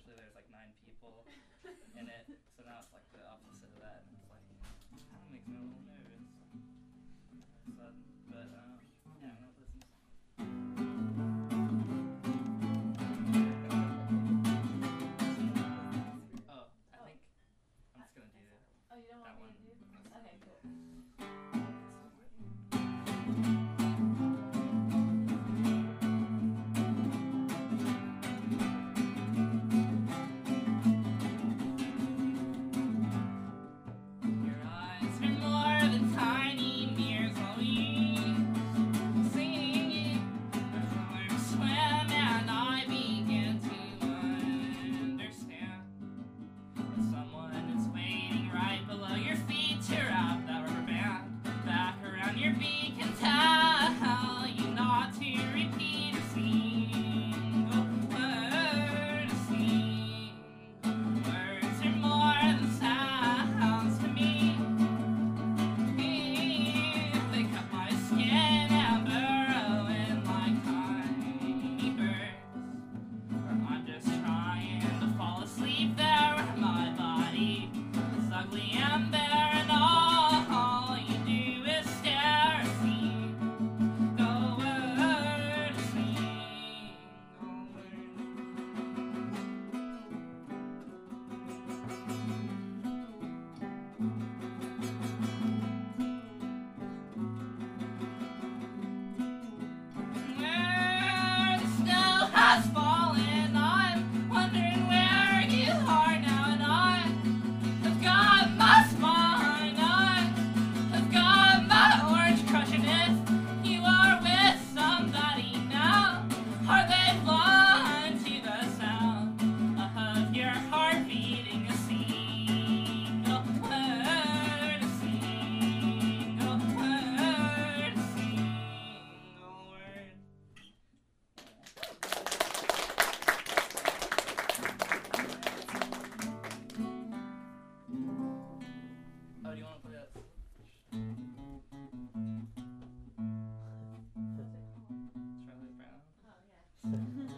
initially there's like 9 people in it, so now it's like the opposite of that, and it's like kind of makes me a little nervous. So, but yeah, I'm gonna play some songs. Oh, I think I'm just gonna do Oh, you don't that want one. me to do? Okay, cool. Your eyes are more than tiny mirrors, while we singing. Our swim, and I begin to understand that someone is waiting right below your feet to wrap that rubber band back around your beak and tell you not to repeat a single word, a single words are more than sounds to me. They cut my skin and burrow in like tiny birds. Or I'm just trying to fall asleep there where my body is ugly and bare, and all you do is stare at me. No word, a single word. Where the snow has fallen, I'm wondering where you are now, and I have got my spine, I have got my orange crush, and if you are with somebody now, are they blind to the sound of your heart beating a single word, a single word, a single word? Oh, do you want to play that? Charlie Brown? Oh, yeah. Is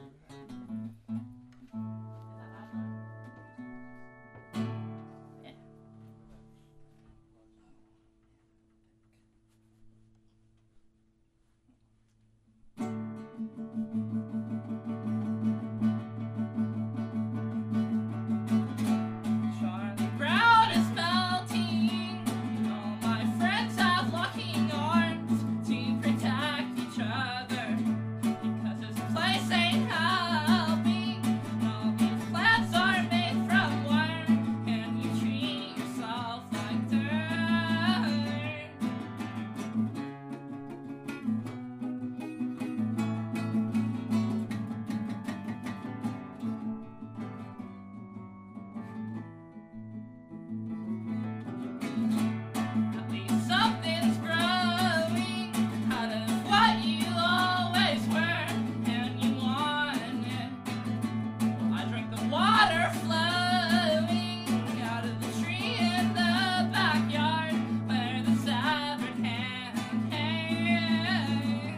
that loud enough? Yeah. Charlie Brown is melting. All my friends have locking arms to protect each other, because this place ain't helping. All these plants are made from wire, and you treat yourself like dirt. At least something's growing out of what you always were, and you want it. I drink the water flowing out of the tree in the backyard where the severed hand hangs.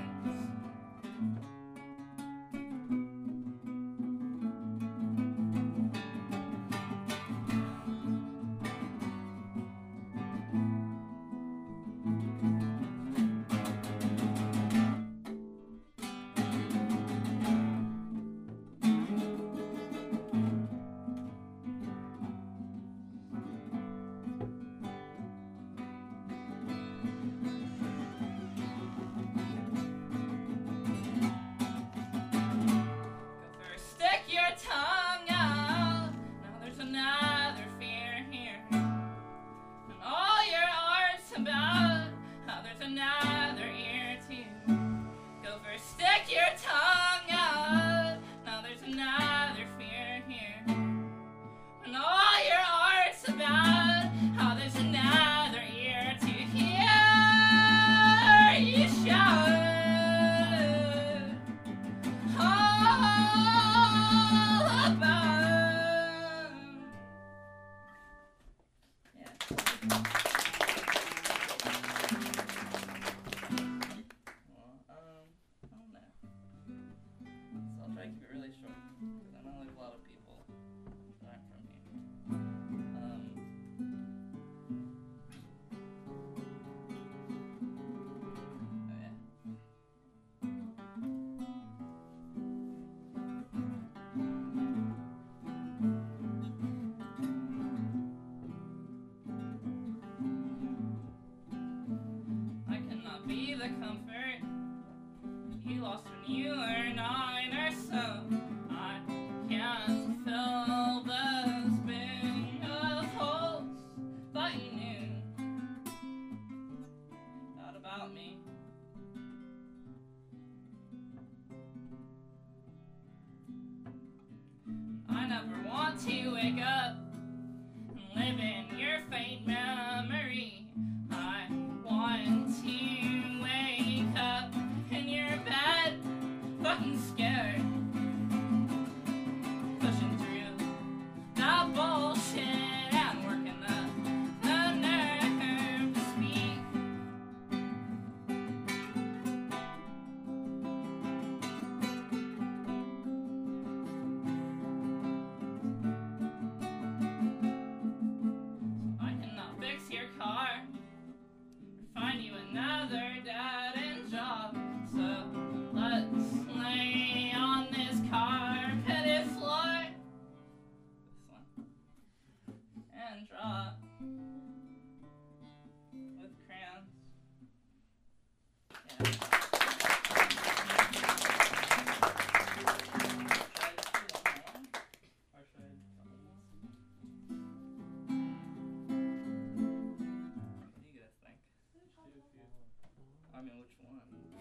First, stick your tongue out. Now there's another fear here, and all your art's about how there's another ear too. Go first, stick your tongue out. Now there's another fear here, and all your art's about how there's another ear to hear you shout. All about. Yeah. the comfort you lost when you were 9 or so. I can't fill those big of holes, but you knew that about me. I never want to wake up and live in your faint memory. I want to wake up in your bed, fucking scared, pushing through that bullshit and working the nerve to speak. I cannot fix your car or find you another dead-end job. So let's lay on this carpeted floor, this one, and draw with crayons. Yeah. Should I just do one more? Or should I do something else? What do you guys think? I mean, which one?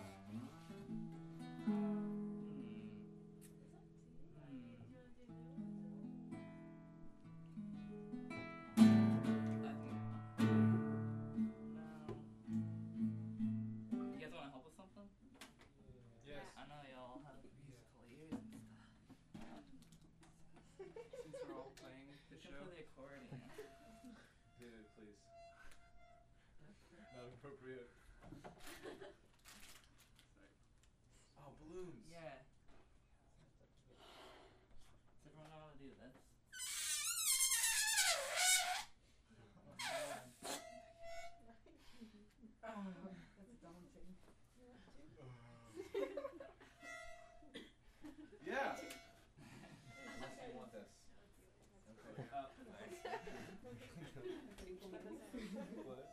You guys want to help with something? Yes. I know y'all have musical ears and stuff. Since we're all playing the You can show. play the accordion. Dude, please. Not appropriate. Sorry. Oh, balloons. Yeah. Does everyone know how to do this? Yeah. Unless you want this. Okay. Oh, thanks. What?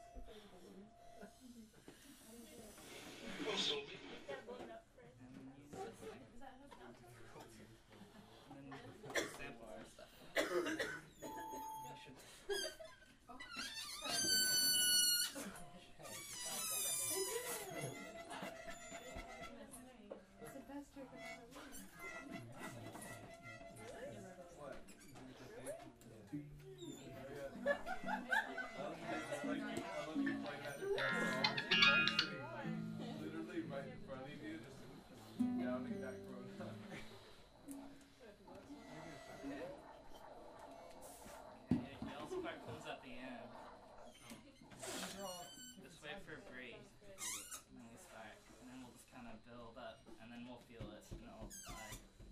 And then use this thing. And then put samples and stuff. You should. It's the best trick I've ever learned. What? I love you play that. Sitting like literally right in front of you, just downing that Corona. Okay, y'all's part comes at the end. Just wait for a break. And then we start. And then we'll just kind of build up. And then we'll feel it. And it'll die.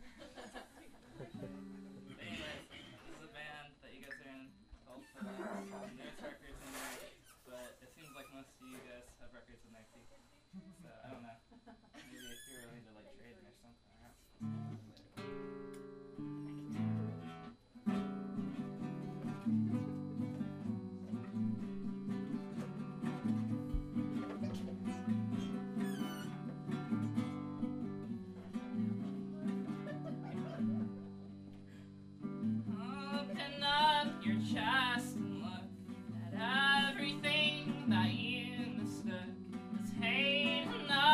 Anyways, this is a band that you guys are in called Phillips. And there's records in there. But it seems like most of you guys have records in there too. So I don't know. Maybe if you're willing to like trade me or something. I don't know. Open up your chest and look at everything that you mistook as hate and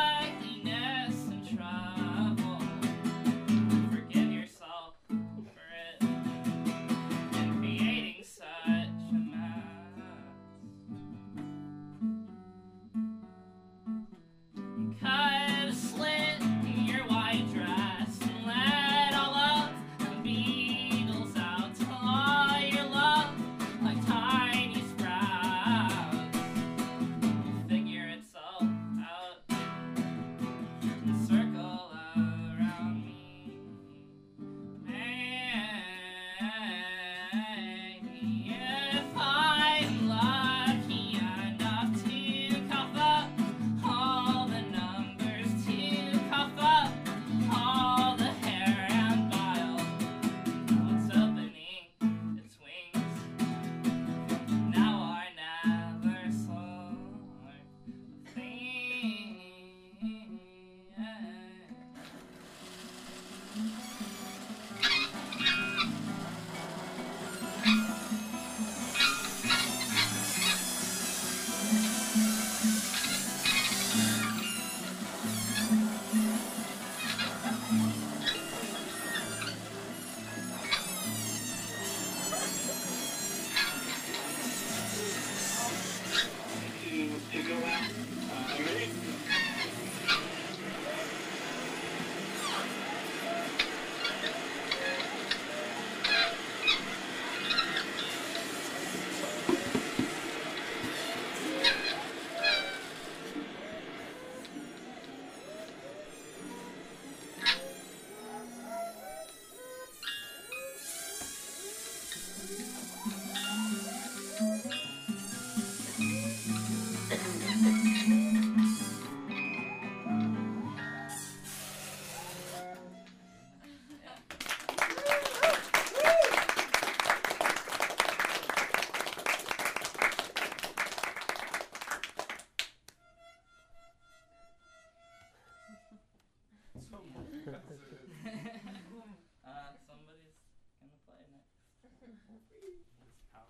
So multifaceted. Somebody's gonna play next. How?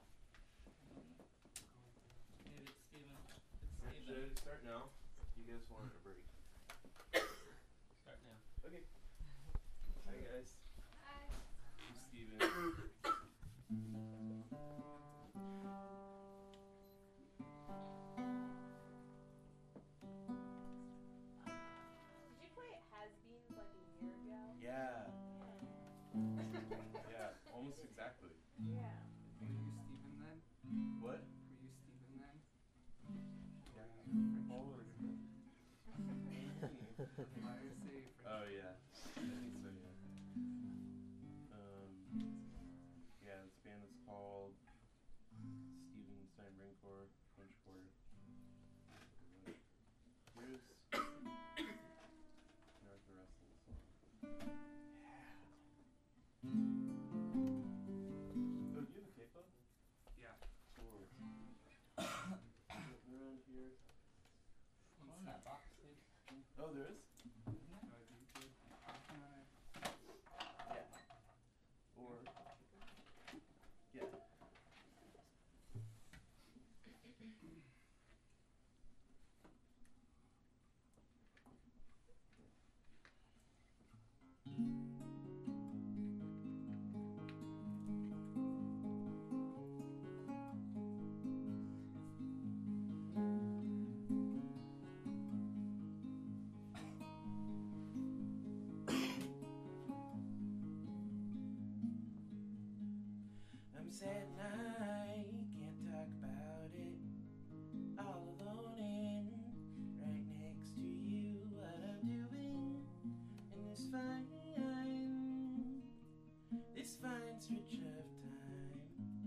Maybe it's Steven. It's Should I Steven. start now? You guys want a break? Start now. Okay. Hi guys. Hi. I'm Steven. Did you play Has Beens like a year ago? Yeah. Yeah, almost exactly. Yeah. Were you Steven then? What? Were you Steven then? Yeah. All over the Why do you say French? Oh yeah. I think so, yeah. Yeah, this band is called Steven Steinbring Corps, French Quarter. Here's the rest of the song. Yeah. Oh, do you have a tape up? Yeah. Cool. Around here. What's in that box, dude? Oh, there is? No, I think you did. Yeah. Or yeah. I'm sad and I can't talk about it. All alone and right next to you. What I'm doing in this fine stretch of time.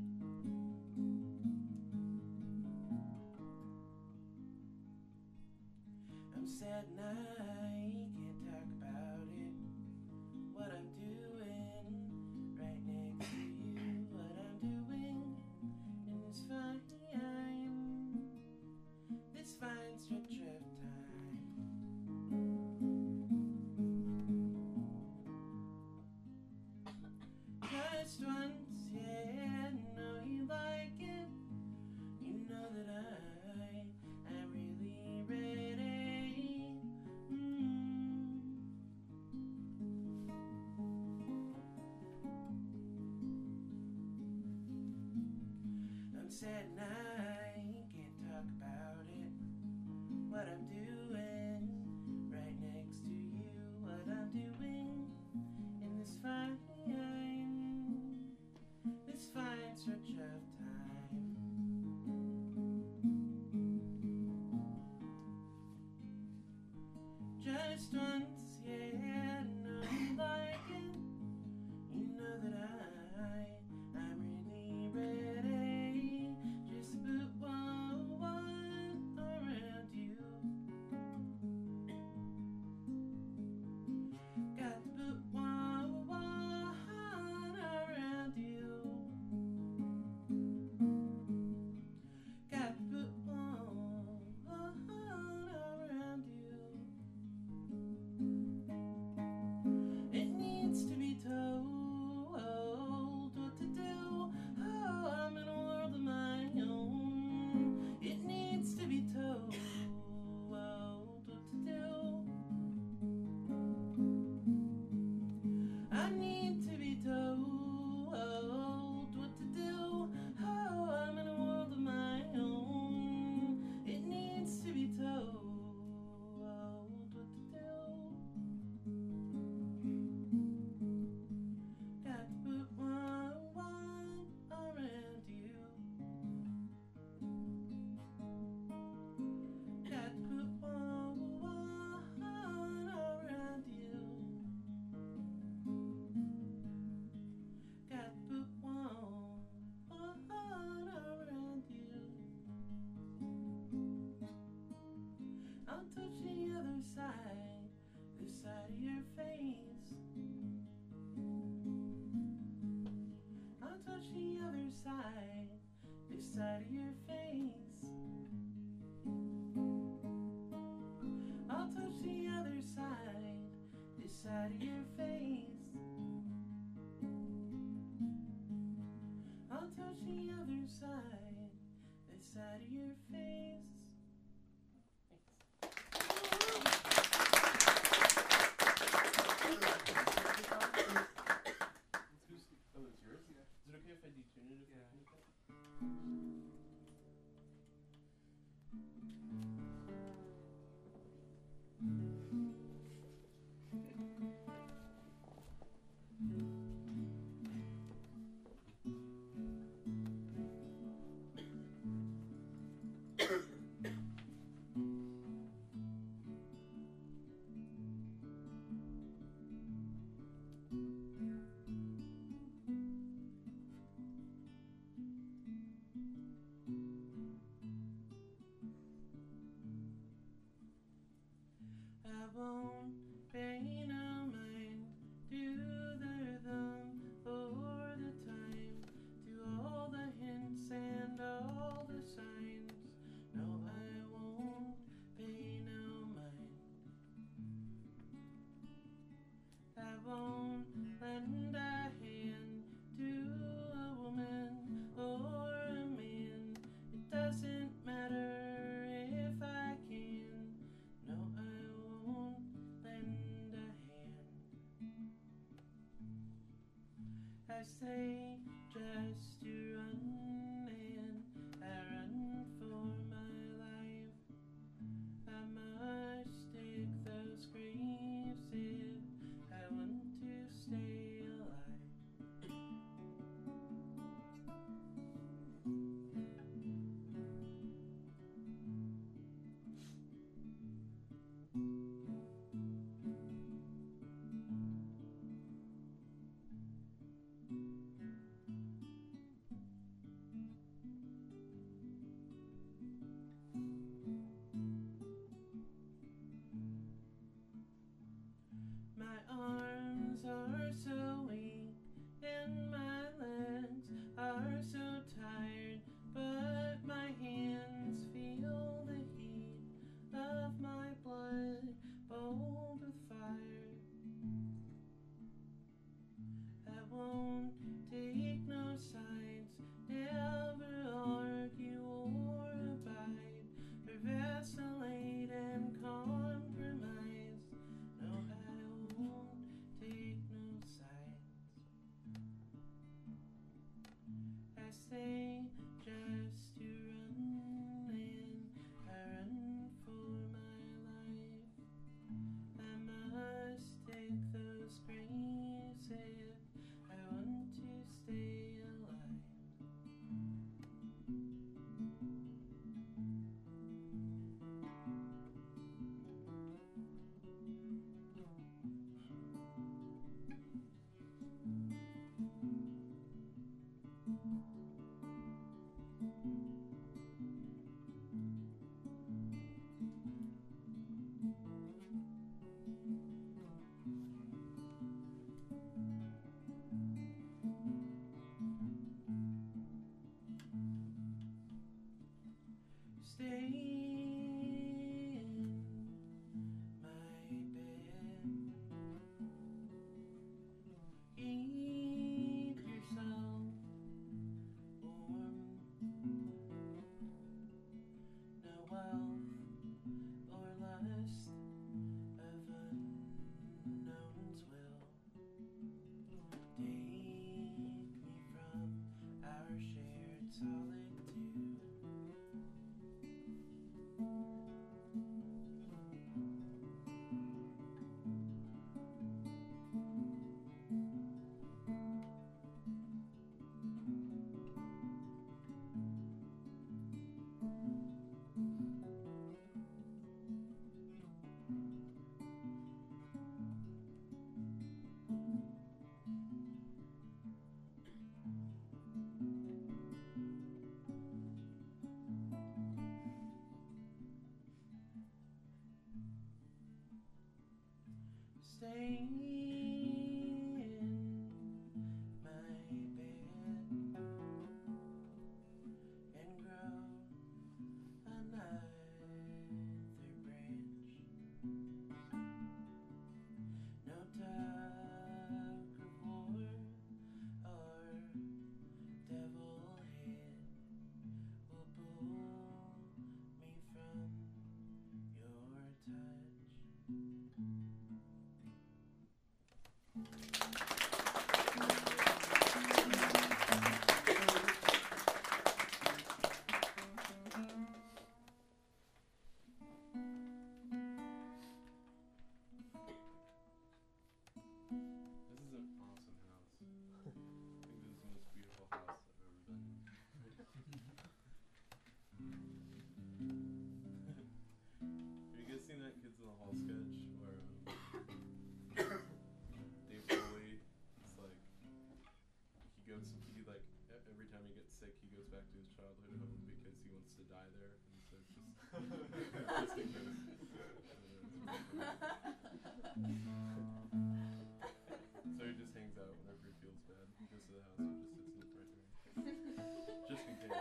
I'm sad and I can't talk about it. What I'm doing right next to you. What I'm doing in this fine stretch of time. Just once, yeah, know you like it. You know that I'm really ready. I'm sad and I can't talk about it. What I'm doing right next to you. What I'm doing in this fine stretch of time. Just once, yeah, know you like it. You know that I'm really ready. Just put one around you. Got to put one around you. Got to put one around you. I'll touch the other side, this side of your face. I'll touch the other side, this side of your face. I'll touch the other side, this side of your face. I'll touch the other side, this side of your face. Oh, it's yours? Yeah. Is it okay if I detune it? Yeah. I won't pay no mind to the rhythm or the time, to all the hints and all the signs. No, I won't pay no mind. I won't lend a hand to a woman or a man. It doesn't matter if I can. No, I won't lend a hand. I say just to run, and I run for my life. I must dig those graves if I want to stay alive. My arms are so weak and my legs are so tired, but my hands feel the heat of my blood, bold with fire. I won't take no sides, never argue or abide, or vacillate and compromise. No, I won't take no sides. stay in my bed and grow another branch. No tug of war or devil hand will pull me from your touch. This is an awesome house. I think this is the most beautiful house I've ever been in. Have you guys seen that Kids in the Hall sketch where Dave Foley is like every time he gets sick he goes back to his childhood home because he wants to die there and so just in case. So he just hangs out whenever he feels bad. He goes to the house and just sits in the front yard. Just in case.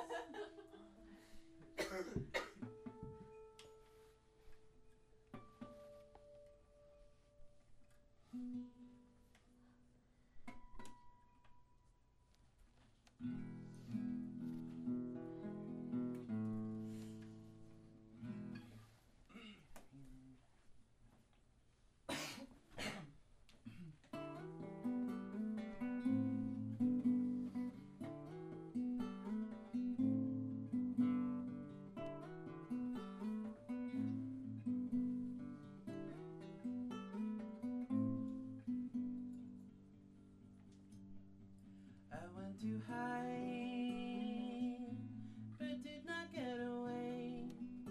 I went to hide, but did not get away.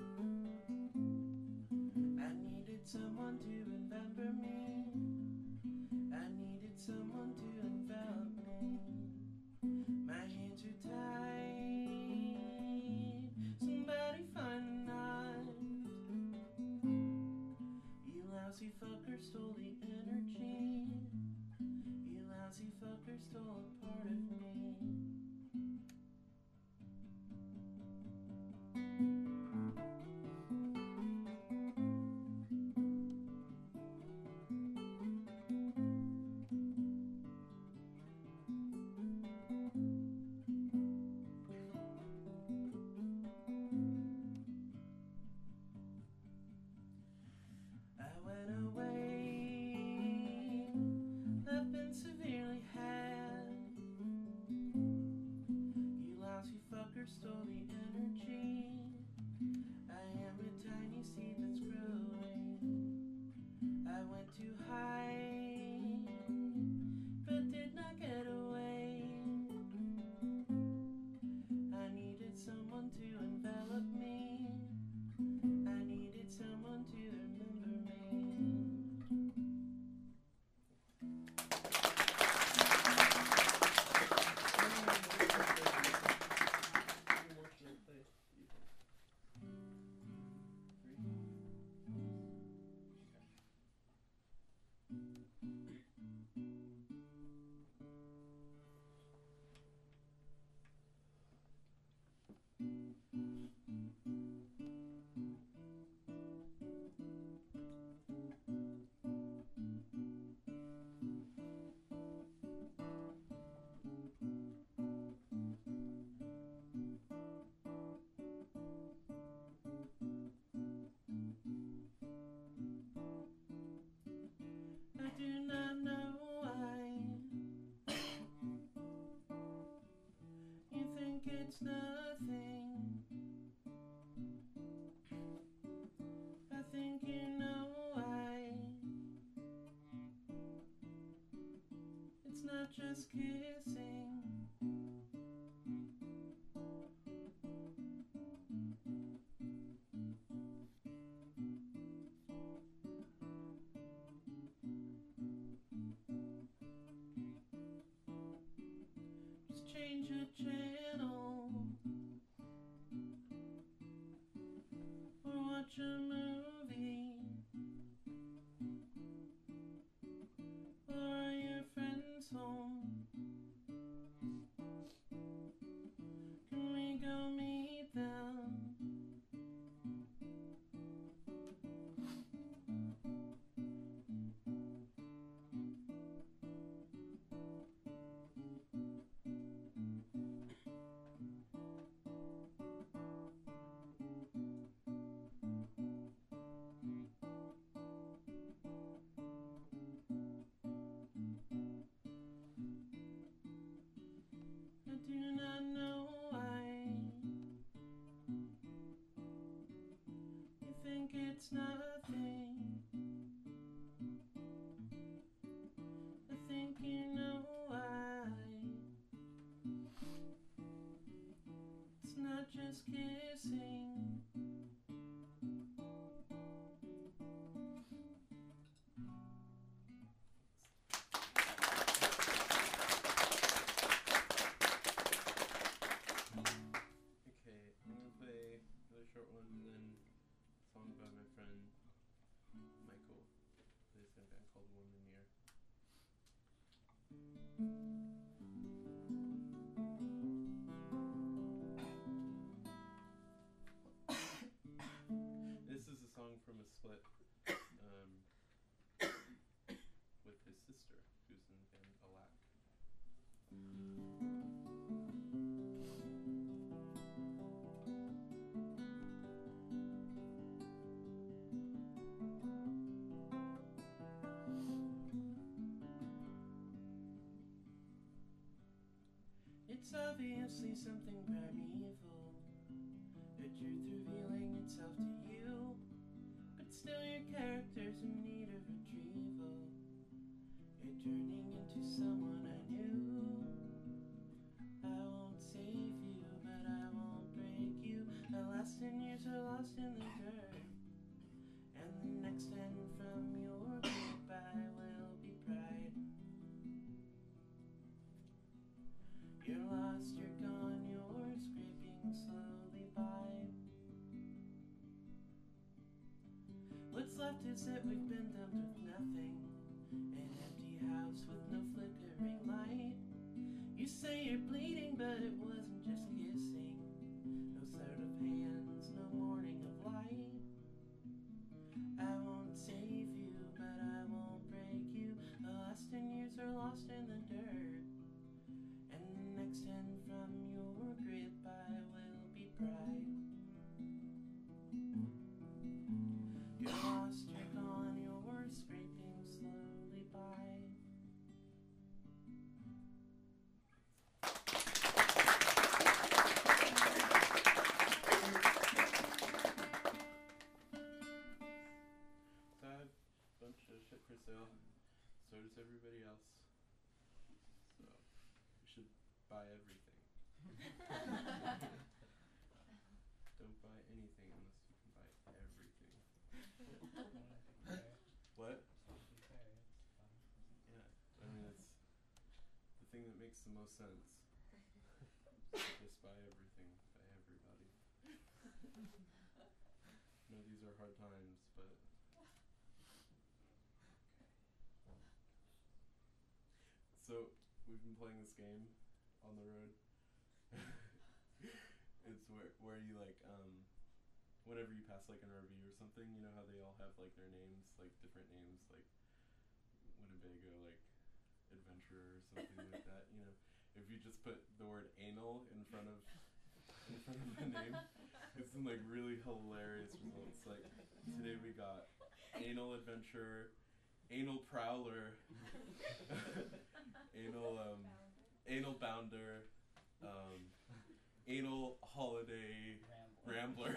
I needed someone to remember me. I needed someone to envelop me. My hands are tied. Somebody find a knot. You lousy fucker stole the energy. You lousy fucker stole a part of me. I went away, I've been severely had. You lousy fucker stole the energy. I am a tiny seed that's growing. I went too high, but did not get away. I needed someone to envelop me. I needed someone to remember me. I do not know why you think it's nothing. I think you know why. It's not just kissing. Just change the channel or watch a movie. band called Woman Year. This is a song from a split with his sister, who's in the band Alack. It's obviously something primeval, the truth revealing itself to you, but still your character's in need of retrieval. You're turning into someone I knew. I won't save you, but I won't break you. The last 10 years are lost in the dirt, and the next 10 from your goodbye will be pride. You're lost, you're gone, you're scraping slowly by. What's left is that we've been dumped with nothing, an empty house with no flickering light. You say you're bleeding, but it wasn't just kissing. No sort of hands, no morning of light. I won't save you, but I won't break you. The last 10 years are lost in the dirt, and the next 10 from your goodbye will be pride. You're lost, you're gone, you're scraping slowly by. So I have a bunch of shit for sale. So does everybody else. So you should buy everything. Don't buy anything unless you can buy everything. What? Yeah, I mean, it's the thing that makes the most sense. Just buy everything, buy everybody. No, these are hard times, but so we've been playing this game on the road. It's where you like whenever you pass like an RV or something, you know how they all have like their names, like different names, like Winnebago, like Adventure or something like that. You know, if you just put the word anal in front of the name, it's some like really hilarious results. Like today we got Anal Adventure, Anal Prowler, Anal Bounder, Anal Holiday Rambler.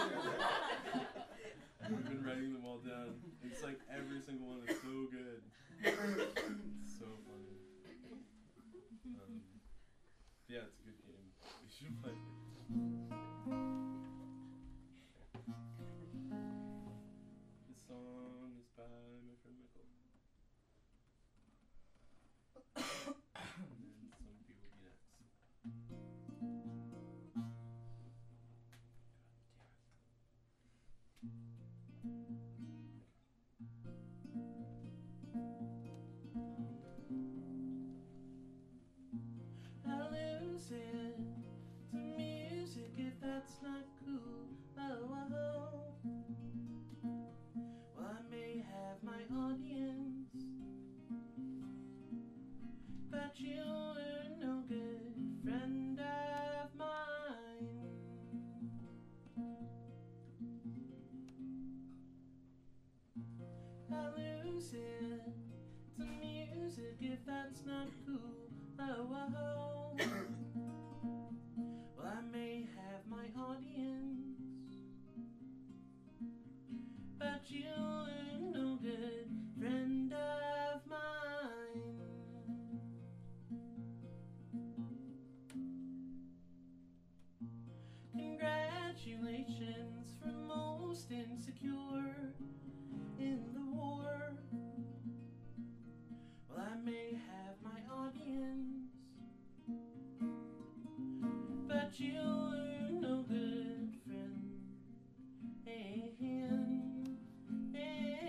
We've been writing them all down. It's like every single one is so good. It's so funny. Yeah, it's a good game. We should play it. This song is by my friend Michael. And then somebody will be next. I lose it to music if that's not cool. Oh, oh. Well, I may have my audience, but you're no good friend of mine. I lose it to music if that's not cool. Oh, oh. Well, I may have my audience, but you're no good friend of mine. Congratulations for most insecure in the war. Well, I may have my audience, but you're no good friend. And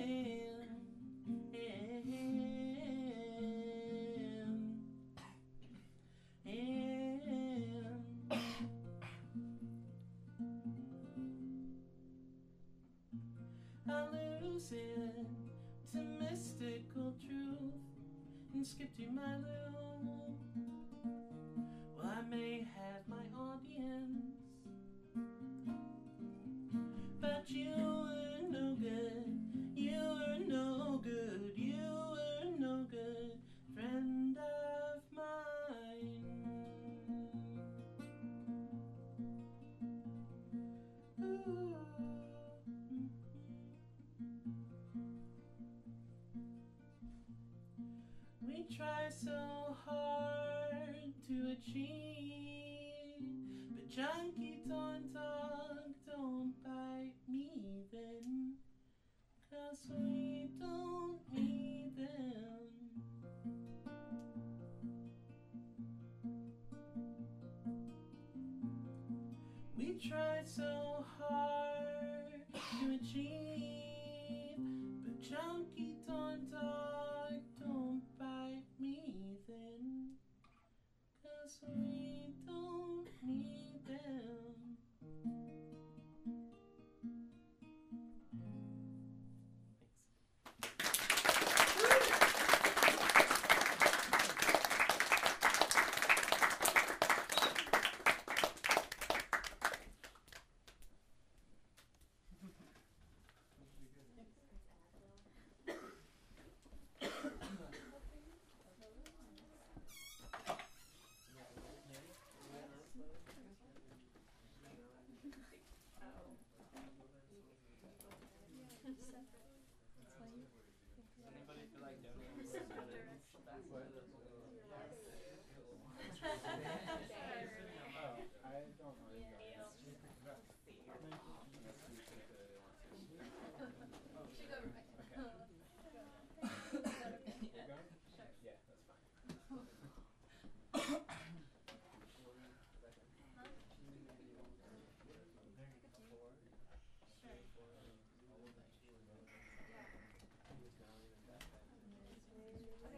cruising to mystical truth and skip to my little. Well, I may have my audience, but you were no good. You were no good. You were no good, friend of mine. Ooh. We try so hard to achieve, but junkie don't talk, don't bite me then, 'cause we don't need them. We try so hard to achieve, but junkie don't talk, don't bite me then, 'cause we don't need them. Anybody feel like donating some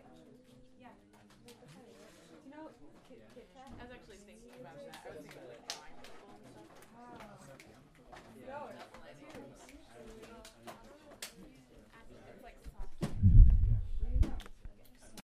You know, Kit Kat? I was actually thinking about that. I was thinking like